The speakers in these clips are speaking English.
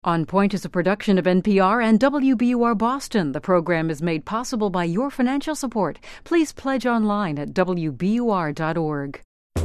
On Point is a production of NPR and WBUR Boston. The program is made possible by your financial support. Please pledge online at WBUR.org.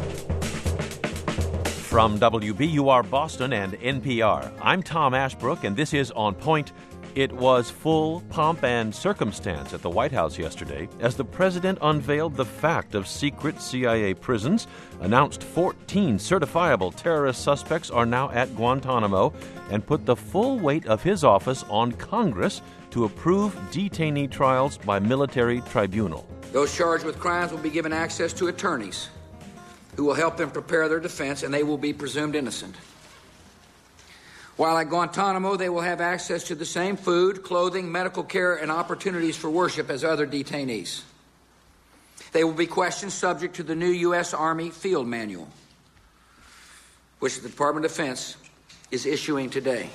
From WBUR Boston and NPR, I'm Tom Ashbrook, and this is On Point. It was full pomp and circumstance at the White House yesterday as the president unveiled the fact of secret CIA prisons, announced 14 certifiable terrorist suspects are now at Guantanamo, and put the full weight of his office on Congress to approve detainee trials by military tribunal. Those charged with crimes will be given access to attorneys who will help them prepare their defense, and they will be presumed innocent. While at Guantanamo, they will have access to the same food, clothing, medical care, and opportunities for worship as other detainees. They will be questioned subject to the new U.S. Army Field Manual, which the Department of Defense is issuing today.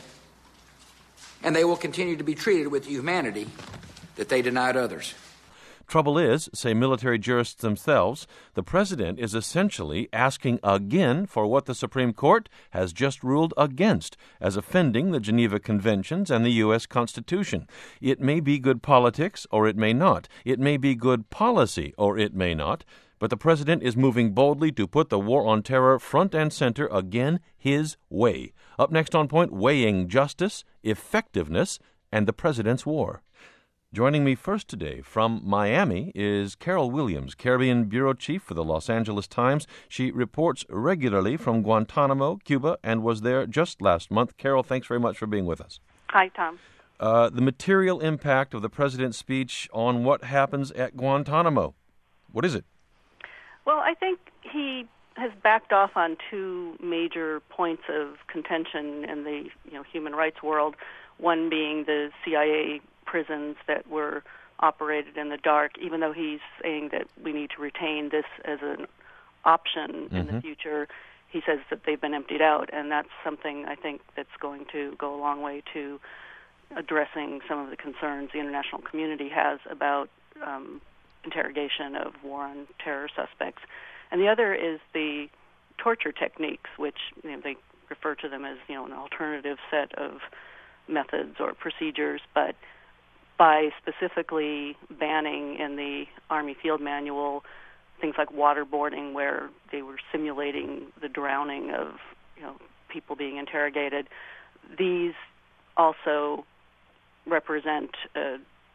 And they will continue to be treated with the humanity that they denied others. Trouble is, say military jurists themselves, the president is essentially asking again for what the Supreme Court has just ruled against as offending the Geneva Conventions and the U.S. Constitution. It may be good politics, or it may not. It may be good policy, or it may not. But the president is moving boldly to put the war on terror front and center again his way. Up next on Point, weighing justice, effectiveness, and the president's war. Joining me first today from Miami is Carol Williams, Caribbean Bureau Chief for the Los Angeles Times. She reports regularly from Guantanamo, Cuba, and was there just last month. Carol, thanks very much for being with us. Hi, Tom. The material impact of the president's speech on what happens at Guantanamo. What is it? Well, I think he has backed off on two major points of contention in the human rights world, one being the CIA prisons that were operated in the dark, even though he's saying that we need to retain this as an option in the future. He says that they've been emptied out, and that's something I think that's going to go a long way to addressing some of the concerns the international community has about interrogation of war on terror suspects. And the other is the torture techniques, which they refer to them as an alternative set of methods or procedures, but by specifically banning in the Army Field Manual things like waterboarding, where they were simulating the drowning of people being interrogated. These also represent a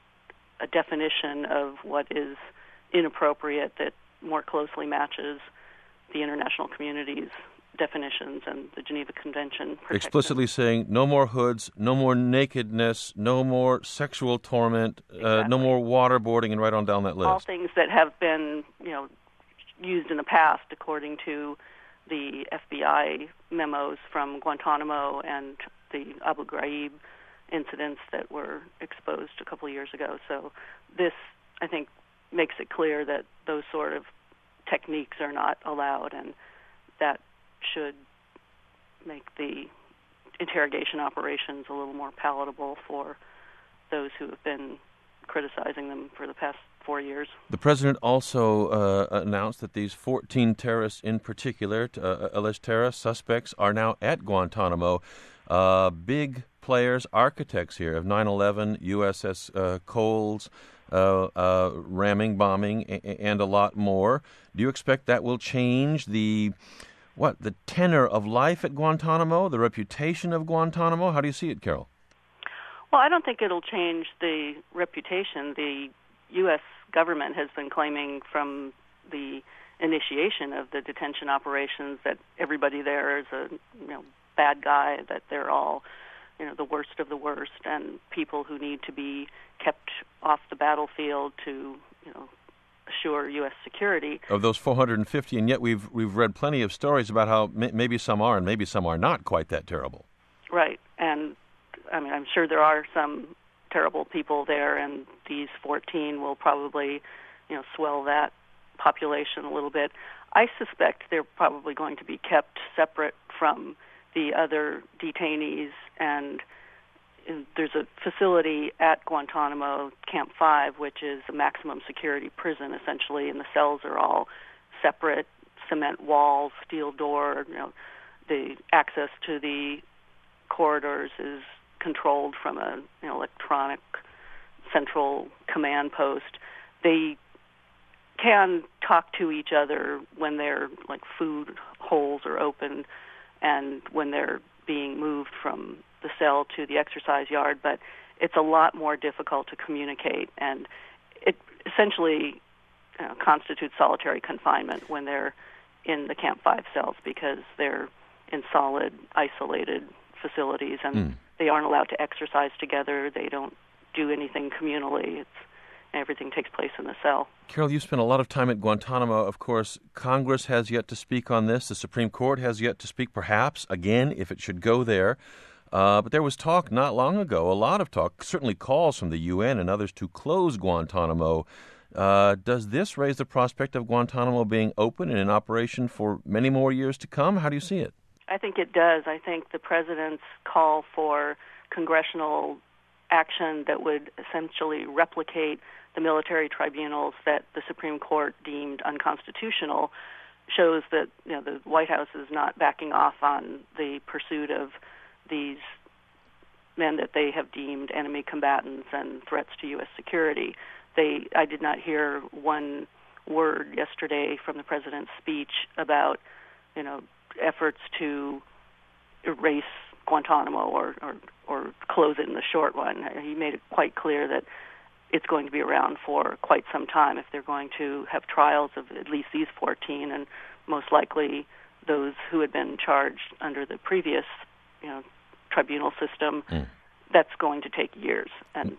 definition of what is inappropriate that more closely matches the international community's definitions and the Geneva Convention protections. Explicitly saying no more hoods, no more nakedness, no more sexual torment, no more waterboarding, and right on down that list. All things that have been used in the past according to the FBI memos from Guantanamo and the Abu Ghraib incidents that were exposed a couple of years ago. So this, I think, makes it clear that those sort of techniques are not allowed, and that should make the interrogation operations a little more palatable for those who have been criticizing them for the past 4 years. The president also announced that these 14 terrorists in particular, alleged terrorist suspects, are now at Guantanamo. Big players, architects here of 9/11, USS Coles, ramming, bombing, and a lot more. Do you expect that will change the tenor of life at Guantanamo, the reputation of Guantanamo? How do you see it, Carol? Well, I don't think it'll change the reputation. The U.S. government has been claiming from the initiation of the detention operations that everybody there is a bad guy, that they're all the worst of the worst, and people who need to be kept off the battlefield to assure U.S. security. Of those 450, and yet we've read plenty of stories about how maybe some are and maybe some are not quite that terrible. Right, and I'm sure there are some terrible people there, and these 14 will probably swell that population a little bit. I suspect they're probably going to be kept separate from the other detainees, and there's a facility at Guantanamo, Camp 5, which is a maximum security prison, essentially, and the cells are all separate, cement walls, steel door. The access to the corridors is controlled from an electronic central command post. They can talk to each other when their food holes are open and when they're being moved from the cell to the exercise yard, but it's a lot more difficult to communicate, and it essentially constitutes solitary confinement when they're in the Camp 5 cells because they're in solid, isolated facilities, and they aren't allowed to exercise together. They don't do anything communally. Everything takes place in the cell. Carol, you spent a lot of time at Guantanamo. Of course, Congress has yet to speak on this. The Supreme Court has yet to speak, perhaps, again, if it should go there. But there was talk not long ago, a lot of talk, certainly calls from the UN and others to close Guantanamo. Does this raise the prospect of Guantanamo being open and in operation for many more years to come? How do you see it? I think it does. I think the president's call for congressional action that would essentially replicate the military tribunals that the Supreme Court deemed unconstitutional shows that the White House is not backing off on the pursuit of these men that they have deemed enemy combatants and threats to U.S. security. I did not hear one word yesterday from the president's speech about efforts to erase Guantanamo or close it in the short run. He made it quite clear that it's going to be around for quite some time if they're going to have trials of at least these 14 and most likely those who had been charged under the previous tribunal system. That's going to take years. And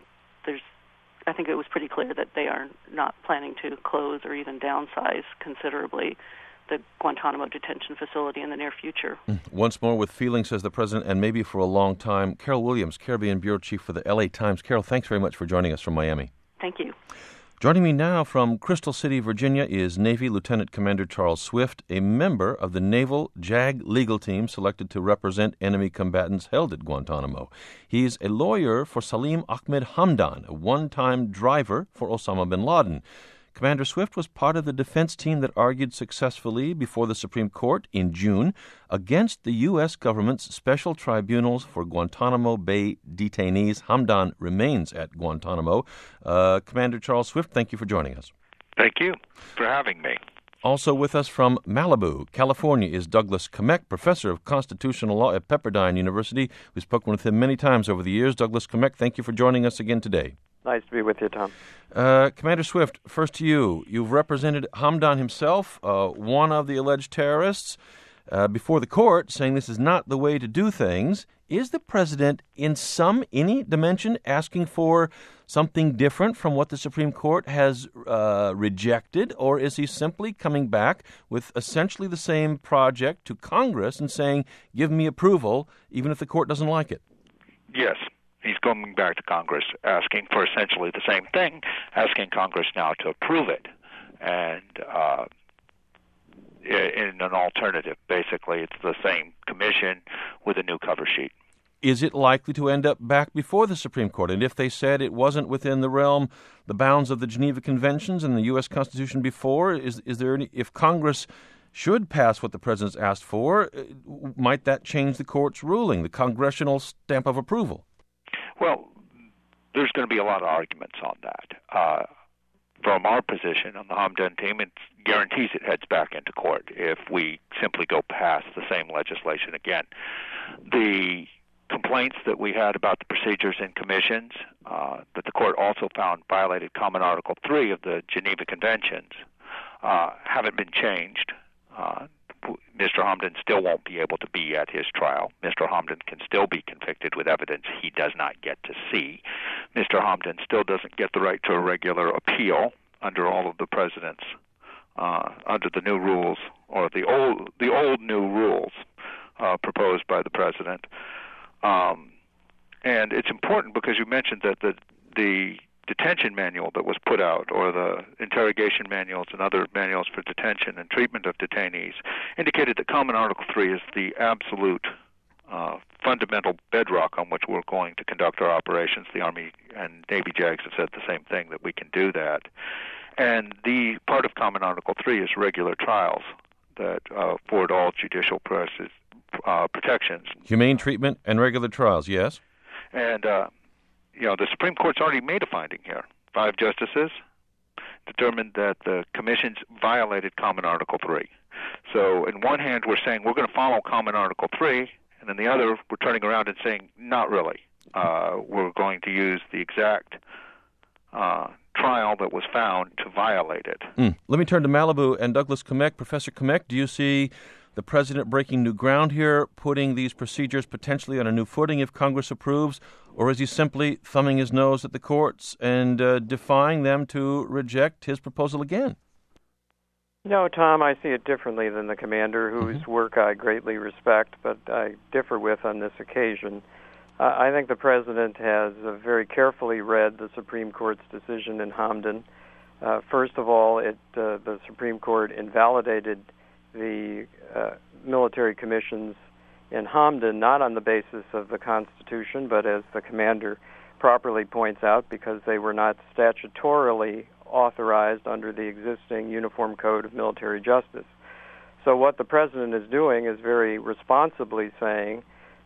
I think it was pretty clear that they are not planning to close or even downsize considerably the Guantanamo detention facility in the near future. Once more with feeling, says the president, and maybe for a long time. Carol Williams, Caribbean Bureau Chief for the L.A. Times. Carol, thanks very much for joining us from Miami. Thank you. Joining me now from Crystal City, Virginia, is Navy Lieutenant Commander Charles Swift, a member of the Naval JAG legal team selected to represent enemy combatants held at Guantanamo. He's a lawyer for Salim Ahmed Hamdan, a one-time driver for Osama bin Laden. Commander Swift was part of the defense team that argued successfully before the Supreme Court in June against the U.S. government's special tribunals for Guantanamo Bay detainees. Hamdan remains at Guantanamo. Commander Charles Swift, thank you for joining us. Thank you for having me. Also with us from Malibu, California, is Douglas Kmek, professor of constitutional law at Pepperdine University. We've spoken with him many times over the years. Douglas Kmek, thank you for joining us again today. Nice to be with you, Tom. Commander Swift, first to you. You've represented Hamdan himself, one of the alleged terrorists, before the court, saying this is not the way to do things. Is the president, in any dimension, asking for something different from what the Supreme Court has rejected, or is he simply coming back with essentially the same project to Congress and saying, give me approval, even if the court doesn't like it? Yes. He's going back to Congress asking for essentially the same thing, asking Congress now to approve it. And in an alternative, basically, it's the same commission with a new cover sheet. Is it likely to end up back before the Supreme Court? And if they said it wasn't within the bounds of the Geneva Conventions and the U.S. Constitution before, is there any, if Congress should pass what the president's asked for, might that change the court's ruling, the congressional stamp of approval? Well, there's going to be a lot of arguments on that. From our position on the Hamdan team, it guarantees it heads back into court if we simply go past the same legislation again. The complaints that we had about the procedures in commissions, that the court also found violated Common Article 3 of the Geneva Conventions, haven't been changed. Mr. Hamdan still won't be able to be at his trial. Mr. Hamdan can still be convicted with evidence he does not get to see. Mr. Hamdan still doesn't get the right to a regular appeal under all of the president's, under the new rules, or the old new rules proposed by the president. And it's important because you mentioned that the detention manual that was put out, or the interrogation manuals and other manuals for detention and treatment of detainees, indicated that Common Article 3 is the absolute fundamental bedrock on which we're going to conduct our operations. The Army and Navy JAGs have said the same thing, that we can do that. And the part of Common Article 3 is regular trials that afford all judicial protections. Humane treatment and regular trials, yes? And, the Supreme Court's already made a finding here. 5 justices determined that the commissions violated Common Article 3. So, in one hand, we're saying we're going to follow Common Article 3, and in the other, we're turning around and saying, not really. We're going to use the exact trial that was found to violate it. Let me turn to Malibu and Douglas Kmek. Professor Kmek, do you see the president breaking new ground here, putting these procedures potentially on a new footing if Congress approves, or is he simply thumbing his nose at the courts and defying them to reject his proposal again? No, Tom, I see it differently than the commander, whose work I greatly respect, but I differ with on this occasion. I think the president has very carefully read the Supreme Court's decision in Hamdan. First of all, the Supreme Court invalidated the military commissions in Hamdan, not on the basis of the Constitution, but as the commander properly points out, because they were not statutorily authorized under the existing Uniform Code of Military Justice. So what the president is doing is very responsibly saying,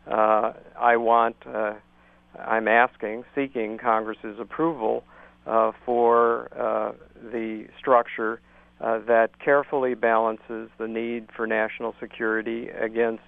seeking Congress's approval for the structure that carefully balances the need for national security against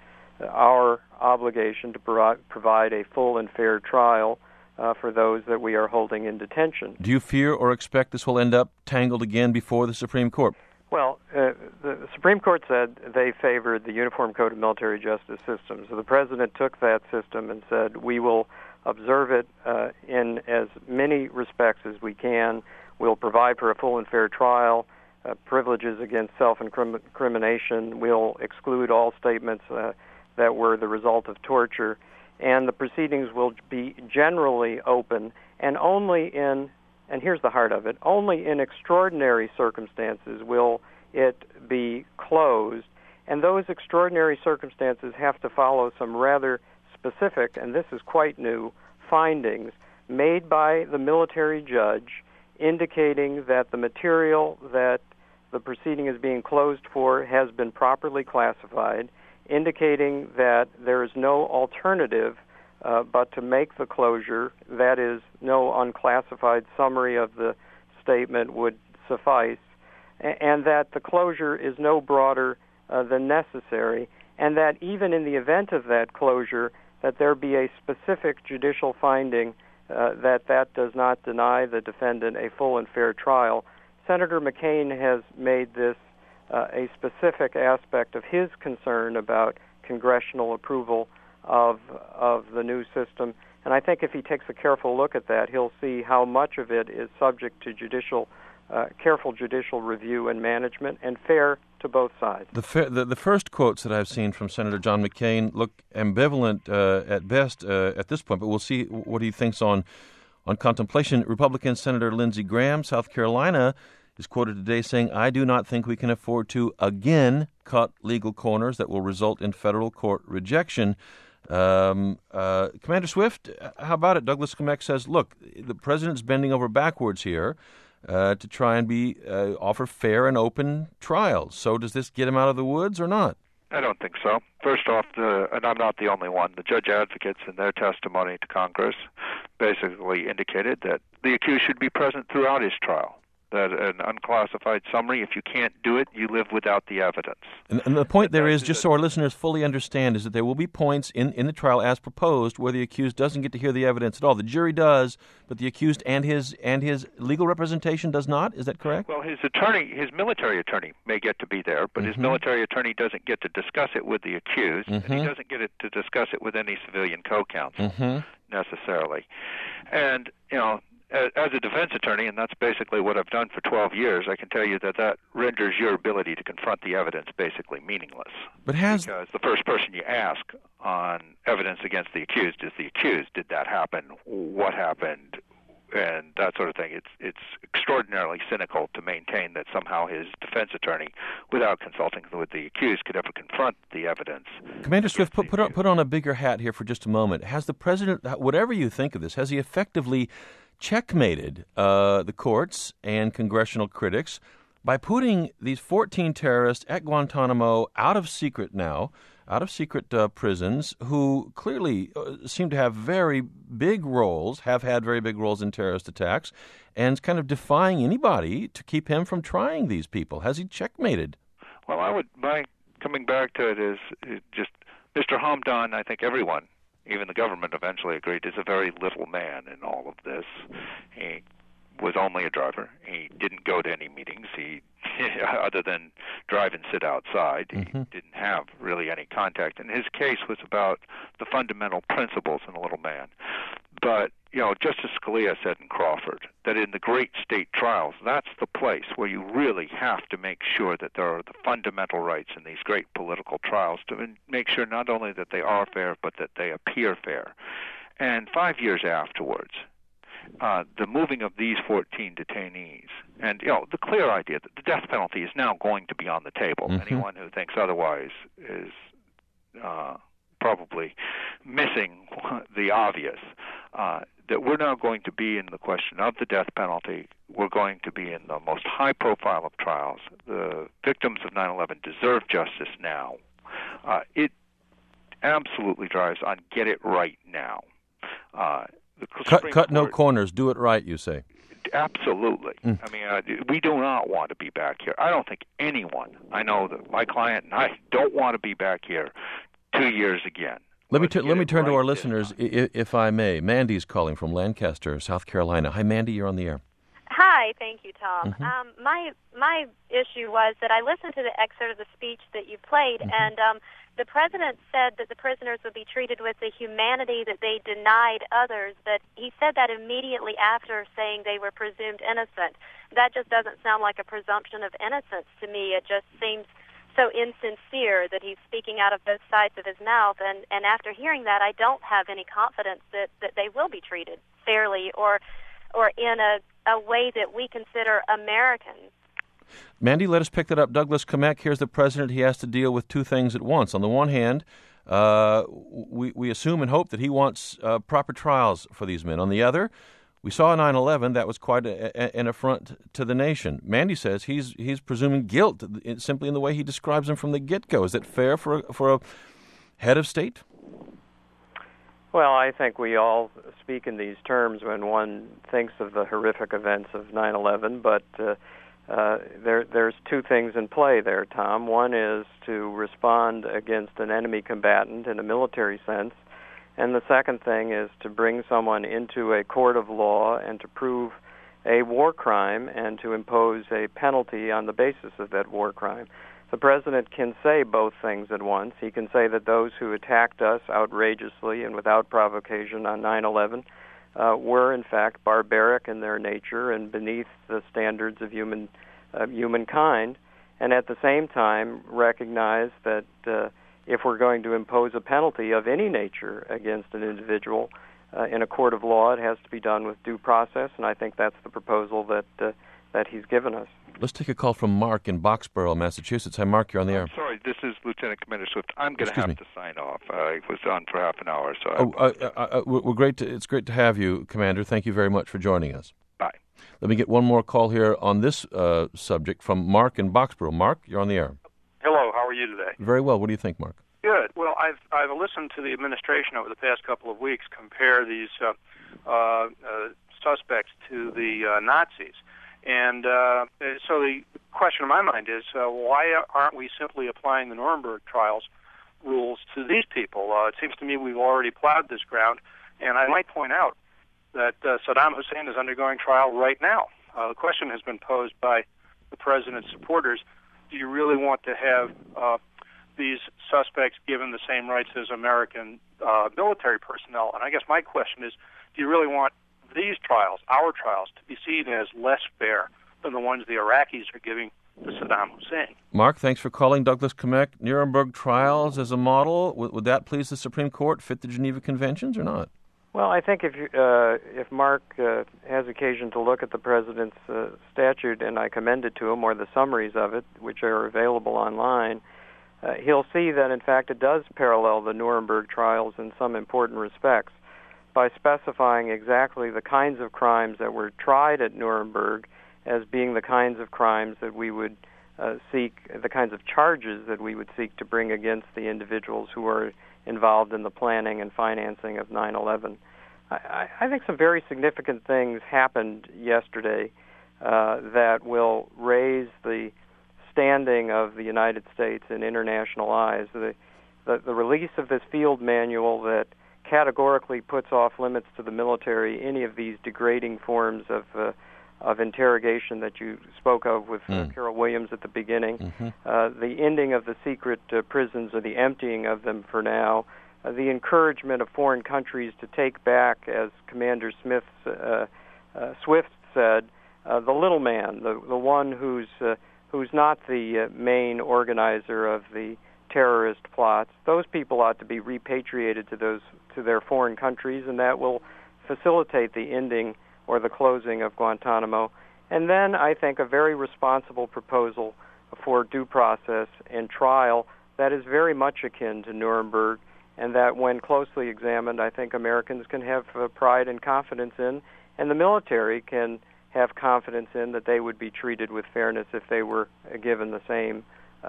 our obligation to provide a full and fair trial for those that we are holding in detention. Do you fear or expect this will end up tangled again before the Supreme Court? Well, the Supreme Court said they favored the Uniform Code of Military Justice system. So the president took that system and said, we will observe it in as many respects as we can. We'll provide for a full and fair trial, privileges against self-incrimination. We'll exclude all statements that were the result of torture. And the proceedings will be generally open, and only in, and here's the heart of it, only in extraordinary circumstances will it be closed. And those extraordinary circumstances have to follow some rather specific, and this is quite new, findings made by the military judge indicating that the material that the proceeding is being closed for has been properly classified, indicating that there is no alternative but to make the closure, that is, no unclassified summary of the statement would suffice, and that the closure is no broader than necessary, and that even in the event of that closure, that there be a specific judicial finding that does not deny the defendant a full and fair trial. Senator McCain has made this a specific aspect of his concern about congressional approval of the new system. And I think if he takes a careful look at that, he'll see how much of it is subject to careful judicial review and management, and fair to both sides. The first quotes that I've seen from Senator John McCain look ambivalent at best at this point, but we'll see what he thinks on contemplation. Republican Senator Lindsey Graham, South Carolina, is quoted today saying, "I do not think we can afford to again cut legal corners that will result in federal court rejection." Commander Swift, how about it? Douglas Kmek says, look, the president's bending over backwards here to try and offer fair and open trials. So does this get him out of the woods or not? I don't think so. First off, and I'm not the only one, the judge advocates in their testimony to Congress basically indicated that the accused should be present throughout his trial. That an unclassified summary, if you can't do it, you live without the evidence. And the point there is, just so our listeners fully understand, is that there will be points in the trial as proposed where the accused doesn't get to hear the evidence at all. The jury does, but the accused and his legal representation does not. Is that correct? Well, his military attorney may get to be there, but his military attorney doesn't get to discuss it with the accused, and he doesn't get to discuss it with any civilian co-counsel necessarily. And, as a defense attorney, and that's basically what I've done for 12 years, I can tell you that renders your ability to confront the evidence basically meaningless. Because the first person you ask on evidence against the accused is the accused. Did that happen? What happened? And that sort of thing. It's extraordinarily cynical to maintain that somehow his defense attorney, without consulting with the accused, could ever confront the evidence. Commander Swift, put on a bigger hat here for just a moment. Has the president, whatever you think of this, has he effectively checkmated the courts and congressional critics by putting these 14 terrorists at Guantanamo out of secret now, out of secret prisons who clearly seem to have very big roles, have had very big roles in terrorist attacks, and kind of defying anybody to keep him from trying these people. Has he checkmated? Well, coming back to it is just Mr. Hamdan, I think everyone, even the government eventually agreed, is a very little man in all of this. He was only a driver. He didn't go to any meetings. He, other than drive and sit outside, he didn't have really any contact. And his case was about the fundamental principles in a little man. But, Justice Scalia said in Crawford that in the great state trials, that's the place where you really have to make sure that there are the fundamental rights in these great political trials to make sure not only that they are fair, but that they appear fair. And 5 years afterwards, the moving of these 14 detainees, and the clear idea that the death penalty is now going to be on the table. Anyone who thinks otherwise is probably missing the obvious. That we're now going to be in the question of the death penalty. We're going to be in the most high profile of trials. The victims of 9/11 deserve justice now. It absolutely drives on get it right now. Cut no corners, do it right, you say. Absolutely. I mean, we do not want to be back here. I don't think anyone, I know that my client and I don't want to be back here 2 years again. Let me turn to our listeners, if I may. Mandy's calling from Lancaster, South Carolina. Hi, Mandy, you're on the air. Hi, thank you, Tom. My issue was that I listened to the excerpt of the speech that you played, and the president said that the prisoners would be treated with the humanity that they denied others, but he said that immediately after saying they were presumed innocent. That just doesn't sound like a presumption of innocence to me. It just seems so insincere that he's speaking out of both sides of his mouth, and after hearing that, I don't have any confidence that they will be treated fairly or in a way that we consider American. Mandy, let us pick that up. Douglas Kamek, here's the president. He has to deal with two things at once. On the one hand, we assume and hope that he wants proper trials for these men. On the other, we saw 9/11. That was quite an affront to the nation. Mandy says he's presuming guilt simply in the way he describes them from the get-go. Is that fair for a head of state? Well, I think we all speak in these terms when one thinks of the horrific events of 9/11, but there's two things in play there, Tom. One is to respond against an enemy combatant in a military sense, and the second thing is to bring someone into a court of law and to prove a war crime and to impose a penalty on the basis of that war crime. The president can say both things at once. He can say that those who attacked us outrageously and without provocation on 9/11 were, in fact, barbaric in their nature and beneath the standards of humankind, and at the same time recognize that if we're going to impose a penalty of any nature against an individual in a court of law, it has to be done with due process, and I think that's the proposal that he's given us. Let's take a call from Mark in Boxborough, Massachusetts. Hi, Mark, you're on the air. Sorry, this is Lieutenant Commander Swift. I'm going to have to sign off. I was on for half an hour, so we're great. It's great to have you, Commander. Thank you very much for joining us. Bye. Let me get one more call here on this subject from Mark in Boxborough. Mark, you're on the air. Hello, how are you today? Very well. What do you think, Mark? Good. Well, I've listened to the administration over the past couple of weeks compare these suspects to the Nazis. And so the question in my mind is, why aren't we simply applying the Nuremberg trials rules to these people? It seems to me we've already plowed this ground, and I might point out that Saddam Hussein is undergoing trial right now. The question has been posed by the president's supporters, do you really want to have these suspects given the same rights as American military personnel? And I guess my question is, do you really want these trials, our trials, to be seen as less fair than the ones the Iraqis are giving to Saddam Hussein? Mark, thanks for calling. Douglas Kamek, Nuremberg trials as a model. Would that please the Supreme Court, fit the Geneva Conventions or not? Well, I think if Mark has occasion to look at the president's statute, and I commend it to him, or the summaries of it, which are available online, he'll see that, in fact, it does parallel the Nuremberg trials in some important respects by specifying exactly the kinds of crimes that were tried at Nuremberg as being the kinds of crimes that we would seek the kinds of charges that we would seek to bring against the individuals who are involved in the planning and financing of 9/11. I think some very significant things happened yesterday that will raise the standing of the United States in international eyes. The release of this field manual that categorically puts off limits to the military any of these degrading forms of interrogation that you spoke of with Carol Williams at the beginning, the ending of the secret prisons or the emptying of them for now, the encouragement of foreign countries to take back, as Commander Swift said, the little man, the one who's not the main organizer of the terrorist plots. Those people ought to be repatriated to their foreign countries, and that will facilitate the ending or the closing of Guantanamo. And then I think a very responsible proposal for due process and trial that is very much akin to Nuremberg, and that when closely examined, I think Americans can have pride and confidence in, and the military can have confidence in that they would be treated with fairness if they were given the same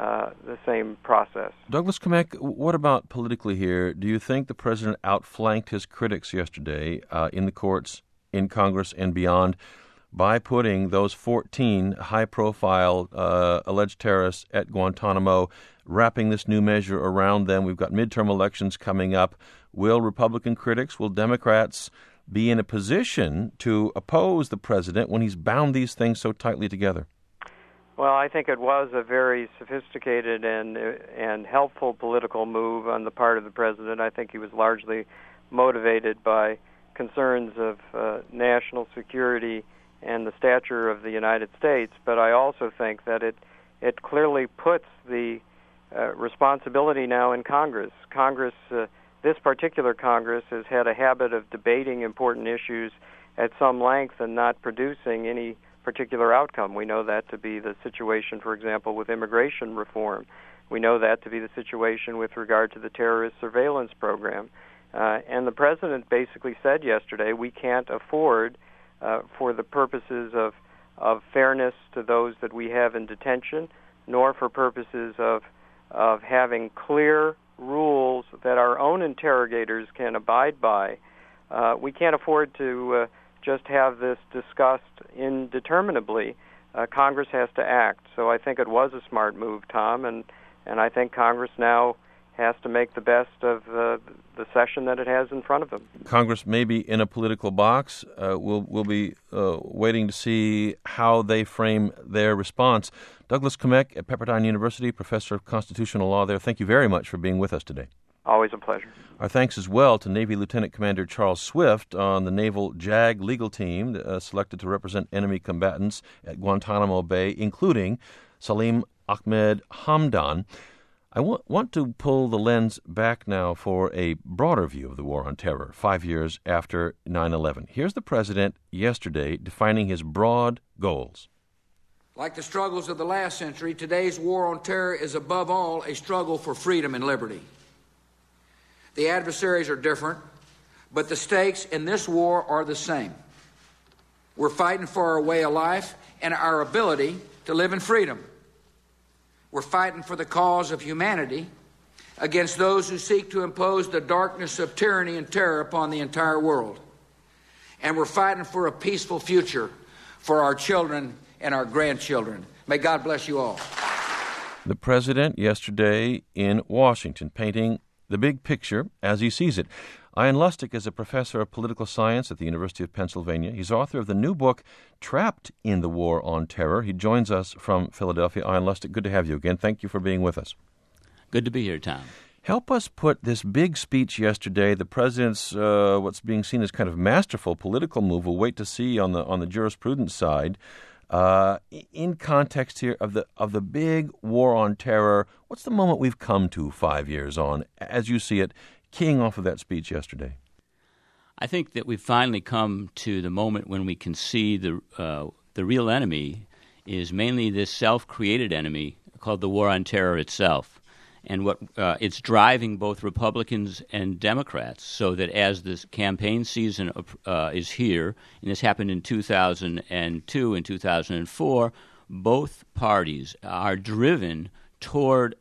process. Douglas Kamek, what about politically here? Do you think the president outflanked his critics yesterday in the courts, in Congress, and beyond by putting those 14 high-profile alleged terrorists at Guantanamo, wrapping this new measure around them? We've got midterm elections coming up. Will Republican critics, will Democrats be in a position to oppose the president when he's bound these things so tightly together? Well, I think it was a very sophisticated and helpful political move on the part of the president. I think he was largely motivated by concerns of national security and the stature of the United States. But I also think that it clearly puts the responsibility now in Congress. This particular Congress has had a habit of debating important issues at some length and not producing any particular outcome. We know that to be the situation, for example, with immigration reform. We know that to be the situation with regard to the terrorist surveillance program. And the president basically said yesterday, we can't afford, for the purposes of fairness to those that we have in detention, nor for purposes of having clear rules that our own interrogators can abide by. We can't afford to just have this discussed indeterminably. Congress has to act. So I think it was a smart move, Tom, and I think Congress now has to make the best of the session that it has in front of them. Congress may be in a political box. We'll be waiting to see how they frame their response. Douglas Kamek at Pepperdine University, professor of constitutional law there. Thank you very much for being with us today. Always a pleasure. Our thanks as well to Navy Lieutenant Commander Charles Swift on the Naval JAG legal team selected to represent enemy combatants at Guantanamo Bay, including Salim Ahmed Hamdan. I want to pull the lens back now for a broader view of the war on terror, 5 years after 9/11. Here's the president yesterday defining his broad goals. Like the struggles of the last century, today's war on terror is above all a struggle for freedom and liberty. The adversaries are different, but the stakes in this war are the same. We're fighting for our way of life and our ability to live in freedom. We're fighting for the cause of humanity against those who seek to impose the darkness of tyranny and terror upon the entire world. And we're fighting for a peaceful future for our children and our grandchildren. May God bless you all. The president yesterday in Washington painting the big picture as he sees it. Ian Lustig is a professor of political science at the University of Pennsylvania. He's author of the new book, Trapped in the War on Terror. He joins us from Philadelphia. Ian Lustig, good to have you again. Thank you for being with us. Good to be here, Tom. Help us put this big speech yesterday, the president's what's being seen as kind of masterful political move, we'll wait to see on the jurisprudence side, in context here of the big war on terror. What's the moment we've come to 5 years on, as you see it, keying off of that speech yesterday? I think that we've finally come to the moment when we can see the real enemy is mainly this self-created enemy called the war on terror itself. And what it's driving both Republicans and Democrats, so that as this campaign season is here, and this happened in 2002 and 2004, both parties are driven toward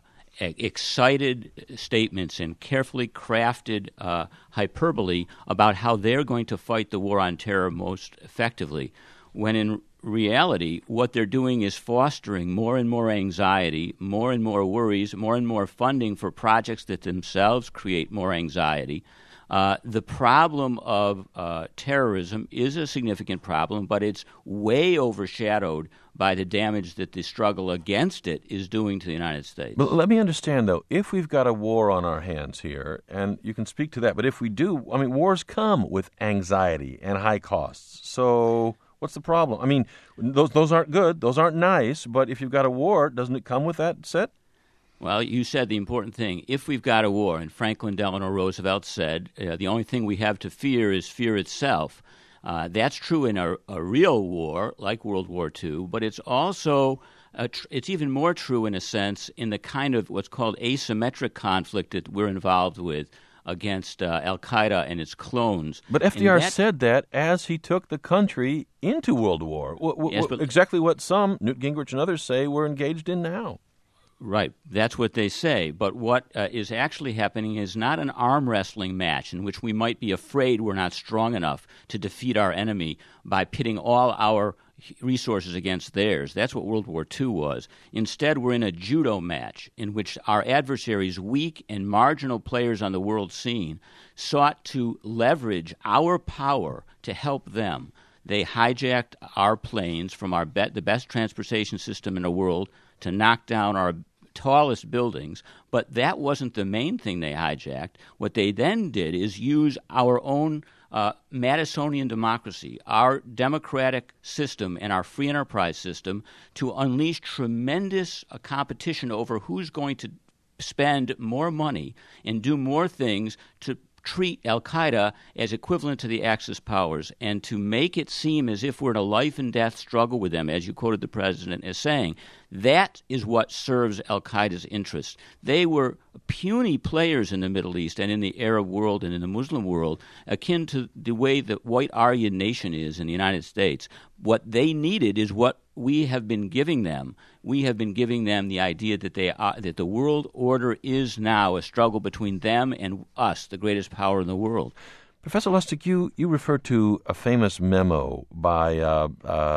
excited statements and carefully crafted hyperbole about how they're going to fight the war on terror most effectively, when in reality what they're doing is fostering more and more anxiety, more and more worries, more and more funding for projects that themselves create more anxiety. The problem of terrorism is a significant problem, but it's way overshadowed by the damage that the struggle against it is doing to the United States. But let me understand, though, if we've got a war on our hands here, and you can speak to that, but if we do, I mean, wars come with anxiety and high costs. So what's the problem? I mean, those aren't good, those aren't nice, but if you've got a war, doesn't it come with that set? Well, you said the important thing. If we've got a war, and Franklin Delano Roosevelt said, the only thing we have to fear is fear itself. That's true in a real war, like World War II, but it's also it's even more true, in a sense, in the kind of what's called asymmetric conflict that we're involved with against al-Qaeda and its clones. But FDR said that as he took the country into World War. Yes, but exactly what some, Newt Gingrich and others, say we're engaged in now. Right. That's what they say. But what is actually happening is not an arm wrestling match in which we might be afraid we're not strong enough to defeat our enemy by pitting all our resources against theirs. That's what World War II was. Instead, we're in a judo match in which our adversaries, weak and marginal players on the world scene, sought to leverage our power to help them. They hijacked our planes from the best transportation system in the world to knock down our tallest buildings, but that wasn't the main thing they hijacked. What they then did is use our own Madisonian democracy, our democratic system and our free enterprise system to unleash tremendous competition over who's going to spend more money and do more things to treat al-Qaeda as equivalent to the Axis powers and to make it seem as if we're in a life-and-death struggle with them, as you quoted the president as saying. That is what serves al-Qaeda's interests. They were puny players in the Middle East and in the Arab world and in the Muslim world, akin to the way the white Aryan nation is in the United States. What they needed is what we have been giving them. We have been giving them the idea that that the world order is now a struggle between them and us, the greatest power in the world. Professor Lustig, you refer to a famous memo by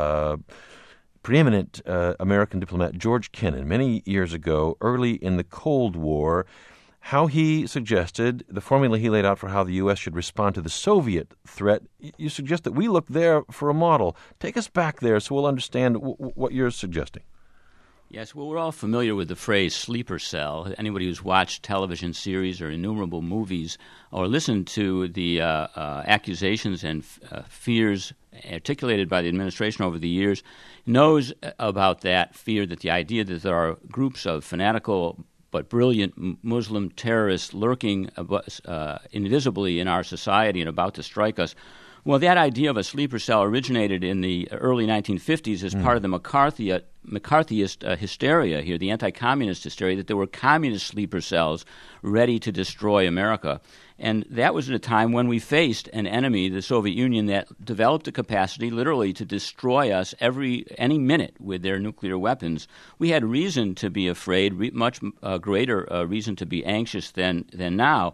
preeminent American diplomat George Kennan many years ago, early in the Cold War, how he suggested, the formula he laid out for how the U.S. should respond to the Soviet threat. You suggest that we look there for a model. Take us back there so we'll understand what you're suggesting. Yes, well, we're all familiar with the phrase sleeper cell. Anybody who's watched television series or innumerable movies or listened to the accusations and fears articulated by the administration over the years knows about that fear, that the idea that there are groups of fanatical but brilliant Muslim terrorists lurking invisibly in our society and about to strike us. Well, that idea of a sleeper cell originated in the early 1950s as part of the McCarthyist hysteria here, the anti-communist hysteria, that there were communist sleeper cells ready to destroy America. And that was at a time when we faced an enemy, the Soviet Union, that developed a capacity literally to destroy us any minute with their nuclear weapons. We had reason to be afraid, much greater reason to be anxious than now.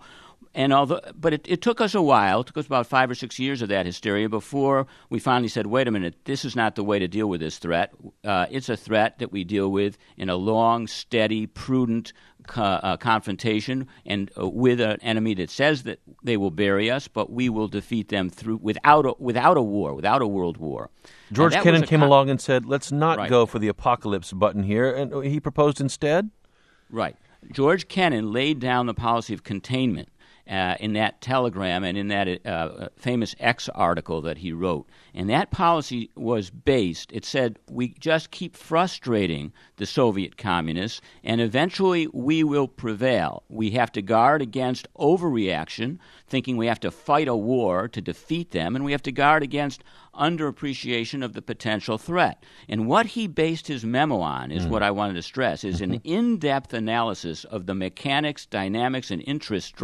But it took us a while. It took us about 5 or 6 years of that hysteria before we finally said, wait a minute, this is not the way to deal with this threat. It's a threat that we deal with in a long, steady, prudent confrontation and with an enemy that says that they will bury us, but we will defeat them without a war, without a world war. George Kennan came along and said, let's not go for the apocalypse button here, and he proposed instead? Right. George Kennan laid down the policy of containment in that telegram and in that famous X article that he wrote. And that policy was based, it said, we just keep frustrating the Soviet communists, and eventually we will prevail. We have to guard against overreaction, thinking we have to fight a war to defeat them, and we have to guard against underappreciation of the potential threat. And what he based his memo on is what I wanted to stress, is an in-depth analysis of the mechanics, dynamics, and interests driving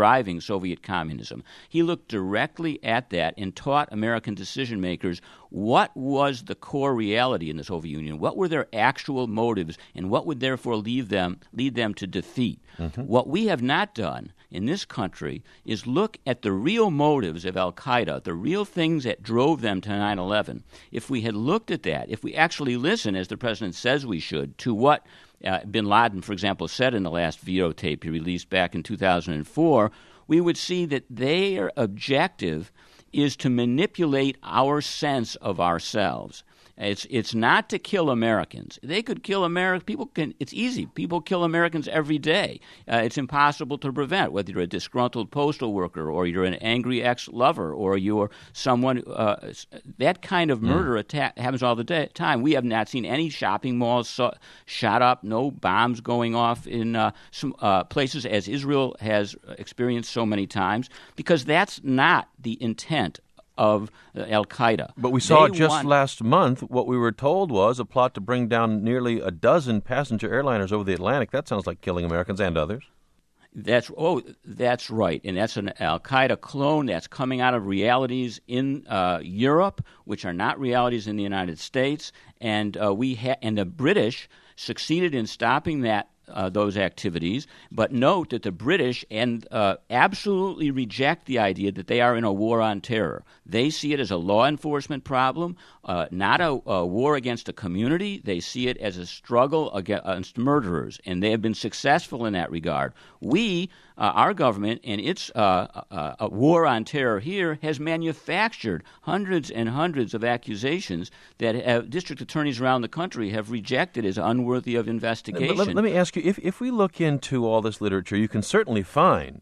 Soviet communism. He looked directly at that and taught American decision makers what was the core reality in the Soviet Union, what were their actual motives, and what would therefore lead them to defeat. Mm-hmm. What we have not done in this country is look at the real motives of al-Qaeda, the real things that drove them to 9/11. If we had looked at that, if we actually listened, as the president says we should, to what bin Laden, for example, said in the last videotape he released back in 2004, we would see that their objective is to manipulate our sense of ourselves. It's not to kill Americans. They could kill Americans. People can. It's easy. People kill Americans every day. It's impossible to prevent. Whether you're a disgruntled postal worker, or you're an angry ex-lover, or you're someone, that kind of murder attack happens all the time. We have not seen any shopping malls shot up, no bombs going off in some places, as Israel has experienced so many times, because that's not the intent of al-Qaeda. But we saw just last month, what we were told was a plot to bring down nearly a dozen passenger airliners over the Atlantic. That sounds like killing Americans and others. That's right, and that's an al-Qaeda clone that's coming out of realities in Europe, which are not realities in the United States, and and the British succeeded in stopping those activities, but note that the British absolutely reject the idea that they are in a war on terror. They see it as a law enforcement problem, not a war against a community. They see it as a struggle against murderers, and they have been successful in that regard. Our government, and its a war on terror here, has manufactured hundreds and hundreds of accusations that district attorneys around the country have rejected as unworthy of investigation. Let me ask you, if we look into all this literature, you can certainly find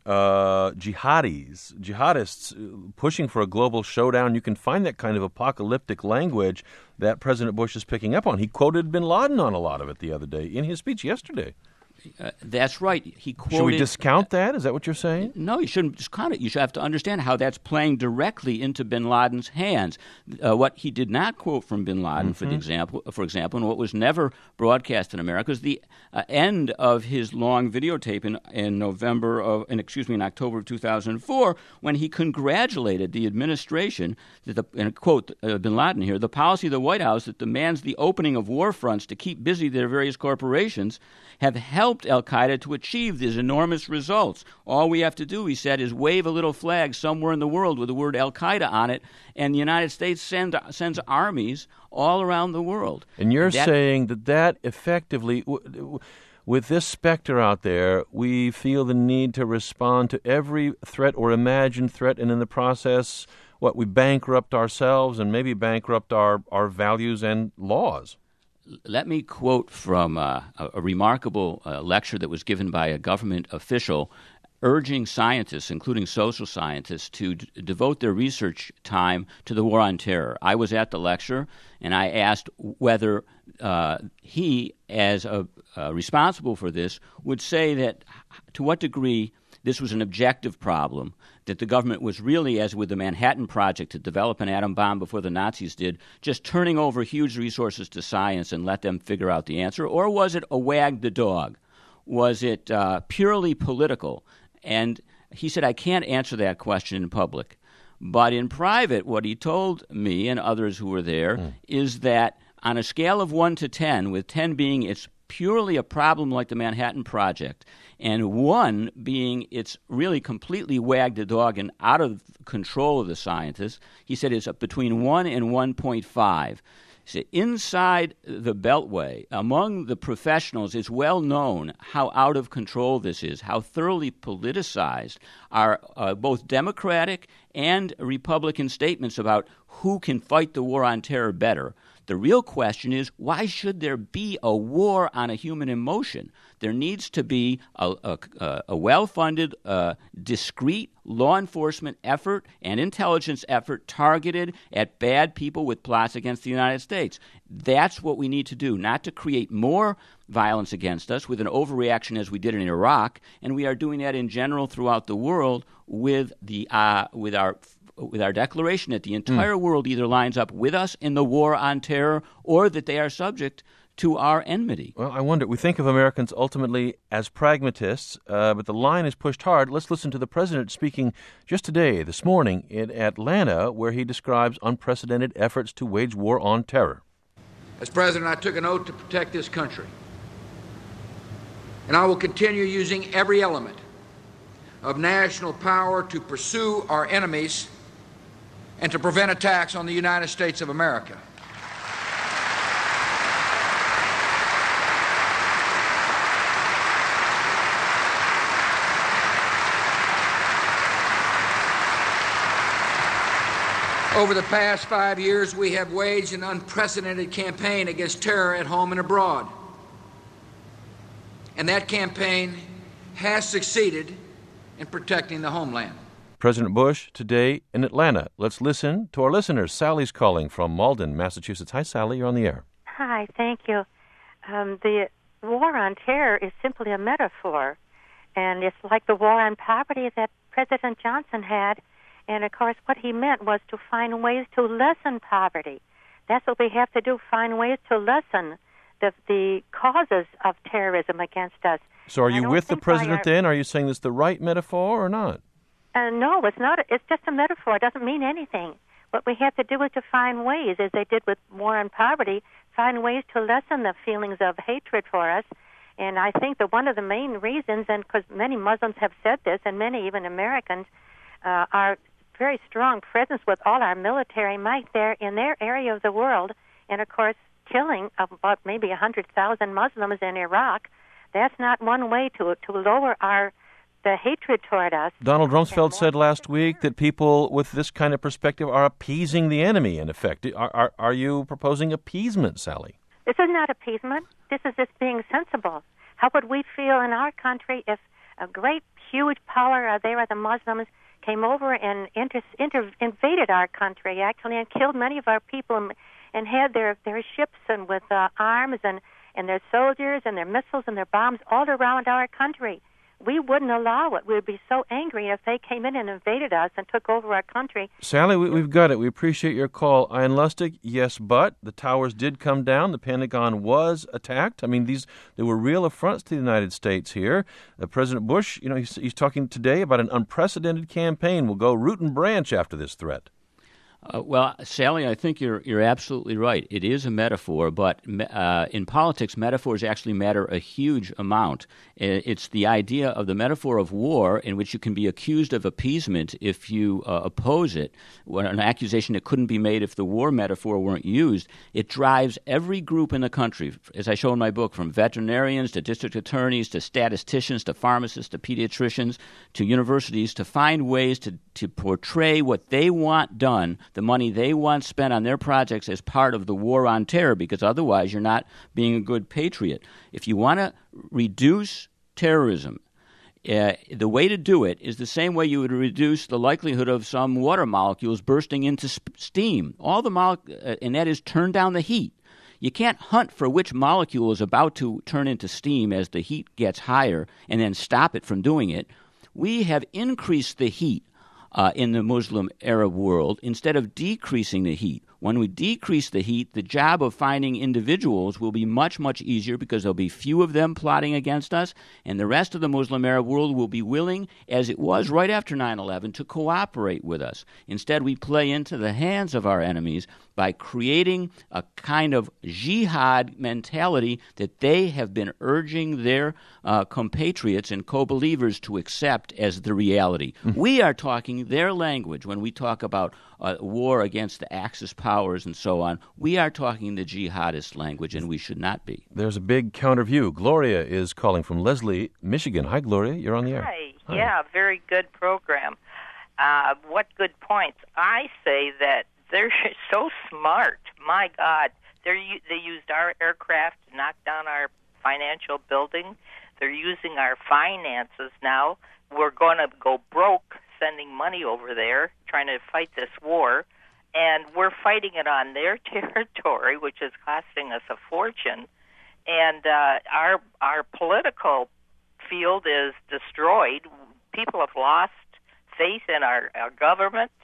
jihadists pushing for a global showdown. You can find that kind of apocalyptic language that President Bush is picking up on. He quoted bin Laden on a lot of it the other day in his speech yesterday. That's right. He quoted. Should we discount that? Is that what you're saying? No, you shouldn't discount it. You should have to understand how that's playing directly into bin Laden's hands. What he did not quote from bin Laden, for example, and what was never broadcast in America, is the end of his long videotape in October of 2004, when he congratulated the administration and quote bin Laden here, the policy of the White House that demands the opening of war fronts to keep busy their various corporations have helped al-Qaeda to achieve these enormous results. All we have to do, he said, is wave a little flag somewhere in the world with the word al-Qaeda on it, and the United States sends armies all around the world. And you're saying that effectively, with this specter out there, we feel the need to respond to every threat or imagined threat, and in the process, we bankrupt ourselves and maybe bankrupt our values and laws. Let me quote from a remarkable lecture that was given by a government official urging scientists, including social scientists, to devote their research time to the war on terror. I was at the lecture, and I asked whether he, as responsible for this, would say that to what degree this was an objective problem, that the government was really, as with the Manhattan Project to develop an atom bomb before the Nazis did, just turning over huge resources to science and let them figure out the answer? Or was it a wag the dog? Was it purely political? And he said, I can't answer that question in public. But in private, what he told me and others who were there is that on a scale of 1 to 10, with 10 being it's purely a problem like the Manhattan Project, and 1 being it's really completely wagged the dog and out of control of the scientists, he said it's between 1 and 1.5. So inside the Beltway, among the professionals, it's well known how out of control this is, how thoroughly politicized are both Democratic and Republican statements about who can fight the war on terror better. The real question is, why should there be a war on a human emotion? There needs to be a well-funded, discrete law enforcement effort and intelligence effort targeted at bad people with plots against the United States. That's what we need to do, not to create more violence against us with an overreaction as we did in Iraq, and we are doing that in general throughout the world with our declaration that the entire world either lines up with us in the war on terror or that they are subject to our enmity. Well, I wonder, we think of Americans ultimately as pragmatists, but the line is pushed hard. Let's listen to the president speaking just today, this morning, in Atlanta, where he describes unprecedented efforts to wage war on terror. As president, I took an oath to protect this country. And I will continue using every element of national power to pursue our enemies and to prevent attacks on the United States of America. Over the past 5 years, we have waged an unprecedented campaign against terror at home and abroad. And that campaign has succeeded in protecting the homeland. President Bush today in Atlanta. Let's listen to our listeners. Sally's calling from Malden, Massachusetts. Hi, Sally. You're on the air. Hi, thank you. The war on terror is simply a metaphor, and it's like the war on poverty that President Johnson had. And, of course, what he meant was to find ways to lessen poverty. That's what we have to do, find ways to lessen the causes of terrorism against us. So are you with the president then? Are you saying this the right metaphor or not? No, it's not. It's just a metaphor. It doesn't mean anything. What we have to do is to find ways, as they did with war on poverty, find ways to lessen the feelings of hatred for us. And I think that one of the main reasons, and because many Muslims have said this, and many even Americans, are very strong presence with all our military might there in their area of the world, and of course killing of about maybe 100,000 Muslims in Iraq. That's not one way to lower the hatred toward us. Donald Rumsfeld said last week that people with this kind of perspective are appeasing the enemy, in effect. Are you proposing appeasement, Sally? This is not appeasement. This is just being sensible. How would we feel in our country if a great, huge power, they are the Muslims, came over and invaded our country, actually, and killed many of our people and had their ships and with arms and their soldiers and their missiles and their bombs all around our country? We wouldn't allow it. We would be so angry if they came in and invaded us and took over our country. Sally, we've got it. We appreciate your call. Ian Lustig, yes, but the towers did come down. The Pentagon was attacked. I mean, there were real affronts to the United States here. President Bush, he's talking today about an unprecedented campaign. Will go root and branch after this threat. Well, Sally, I think you're absolutely right. It is a metaphor, but in politics, metaphors actually matter a huge amount. It's the idea of the metaphor of war in which you can be accused of appeasement if you oppose it, an accusation that couldn't be made if the war metaphor weren't used. It drives every group in the country, as I show in my book, from veterinarians to district attorneys to statisticians to pharmacists to pediatricians to universities, to find ways to portray what they want done, the money they want spent on their projects, as part of the war on terror, because otherwise you're not being a good patriot. If you want to reduce terrorism, the way to do it is the same way you would reduce the likelihood of some water molecules bursting into steam. And that is turn down the heat. You can't hunt for which molecule is about to turn into steam as the heat gets higher and then stop it from doing it. We have increased the heat in the Muslim Arab world instead of decreasing the heat. When we decrease the heat, the job of finding individuals will be much, much easier because there'll be few of them plotting against us, and the rest of the Muslim Arab world will be willing, as it was right after 9/11, to cooperate with us. Instead, we play into the hands of our enemies by creating a kind of jihad mentality that they have been urging their compatriots and co-believers to accept as the reality. Mm-hmm. We are talking their language when we talk about war against the Axis powers and so on. We are talking the jihadist language, and we should not be. There's a big counter view. Gloria is calling from Leslie, Michigan. Hi, Gloria. You're on the air. Hi. Yeah, very good program. What good points. I say that they're so smart. My God. They used our aircraft to knock down our financial building. They're using our finances now. We're going to go broke sending money over there, trying to fight this war, and we're fighting it on their territory, which is costing us a fortune. And our political field is destroyed. People have lost faith in our government.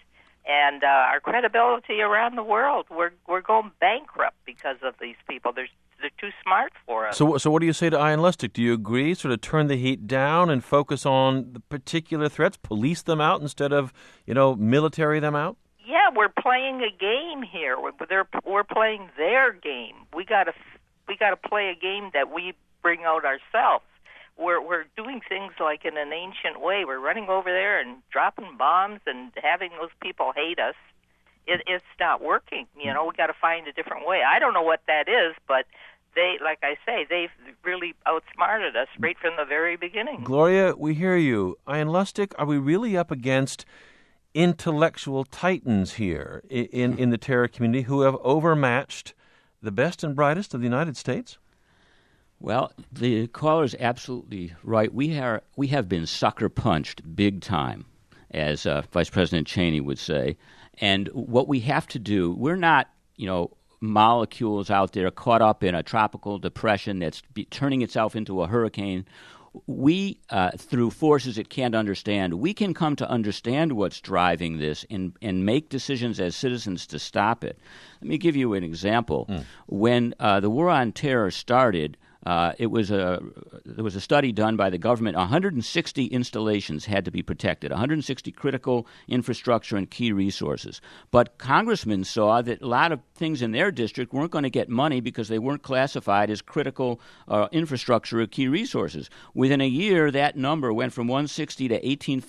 And our credibility around the world, we're going bankrupt because of these people. They're too smart for us. So what do you say to Ian Lustig? Do you agree, sort of turn the heat down and focus on the particular threats, police them out instead of, military them out? Yeah, we're playing a game here. We're playing their game. We got to play a game that we bring out ourselves. We're doing things like in an ancient way. We're running over there and dropping bombs and having those people hate us. It's not working. We got to find a different way. I don't know what that is, but they, like I say, they've really outsmarted us right from the very beginning. Gloria, we hear you. Ian Lustig, are we really up against intellectual titans here in the terror community who have overmatched the best and brightest of the United States? Well, the caller is absolutely right. We have been sucker punched big time, as Vice President Cheney would say. And what we have to do, we're not, molecules out there caught up in a tropical depression that's turning itself into a hurricane. We, through forces it can't understand, we can come to understand what's driving this and make decisions as citizens to stop it. Let me give you an example. When the War on Terror started, there was a study done by the government. 160 installations had to be protected, 160 critical infrastructure and key resources. But congressmen saw that a lot of things in their district weren't going to get money because they weren't classified as critical infrastructure or key resources. Within a year, that number went from 160 to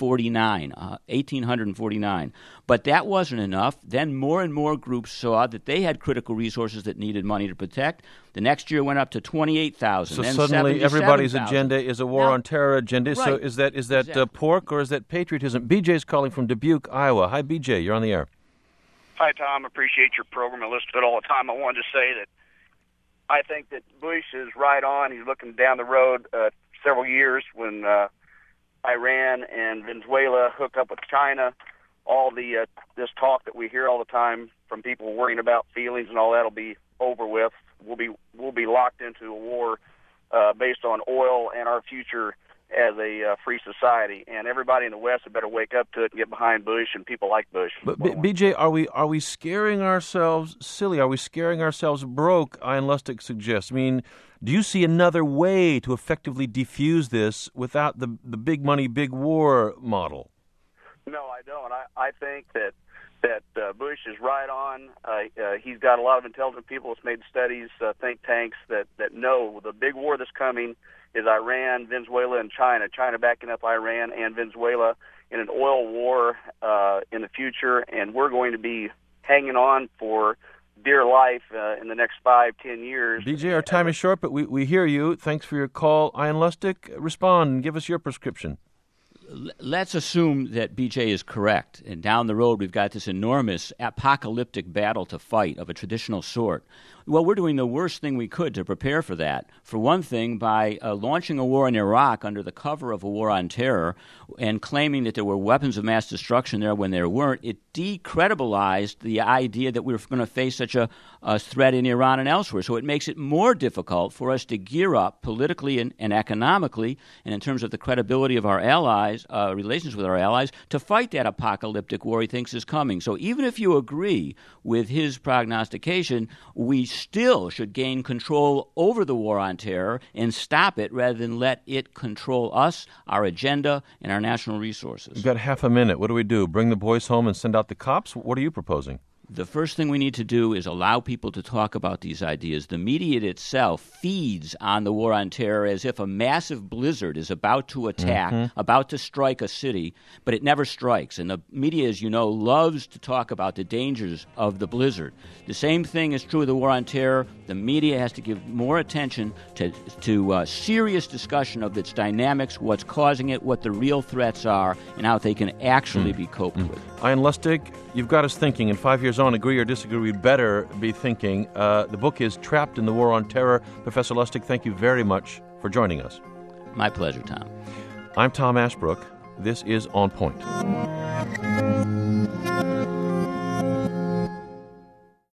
1,849. But that wasn't enough. Then more and more groups saw that they had critical resources that needed money to protect. The next year went up to 28,000. So suddenly everybody's agenda is a war on terror agenda. Right. So is that pork or is that patriotism? BJ's calling from Dubuque, Iowa. Hi, BJ. You're on the air. Hi, Tom. Appreciate your program. I listen to it all the time. I wanted to say that I think that Bush is right on. He's looking down the road several years when Iran and Venezuela hook up with China. All the this talk that we hear all the time from people worrying about feelings and all that will be over with. We'll be locked into a war based on oil and our future as a free society. And everybody in the West had better wake up to it and get behind Bush and people like Bush. But BJ, are we scaring ourselves silly? Are we scaring ourselves broke? Ian Lustig suggests. I mean, do you see another way to effectively defuse this without the big money, big war model? No, I don't. I think that Bush is right on. He's got a lot of intelligent people that's made studies, think tanks that know the big war that's coming is Iran, Venezuela, and China. China backing up Iran and Venezuela in an oil war in the future, and we're going to be hanging on for dear life in the next 5-10 years. BJ, our time is short, but we hear you. Thanks for your call. Ian Lustig, respond and give us your prescription. Let's assume that BJ is correct, and down the road we've got this enormous apocalyptic battle to fight of a traditional sort. Well, we're doing the worst thing we could to prepare for that. For one thing, by launching a war in Iraq under the cover of a war on terror and claiming that there were weapons of mass destruction there when there weren't, it decredibilized the idea that we were going to face such a threat in Iran and elsewhere. So it makes it more difficult for us to gear up politically and economically, and in terms of the credibility of our allies, relations with our allies, to fight that apocalyptic war he thinks is coming. So even if you agree with his prognostication, we still should gain control over the war on terror and stop it rather than let it control us, our agenda, and our national resources. We've got half a minute. What do we do? Bring the boys home and send out the cops? What are you proposing? The first thing we need to do is allow people to talk about these ideas. The media itself feeds on the war on terror as if a massive blizzard is about to attack, about to strike a city, but it never strikes. And the media, as you know, loves to talk about the dangers of the blizzard. The same thing is true of the war on terror. The media has to give more attention to serious discussion of its dynamics, what's causing it, what the real threats are, and how they can actually be coped with. Ian Lustig, you've got us thinking. In 5 years on, agree or disagree, we'd better be thinking. The book is Trapped in the War on Terror. Professor Lustig, thank you very much for joining us. My pleasure, Tom. I'm Tom Ashbrook. This is On Point.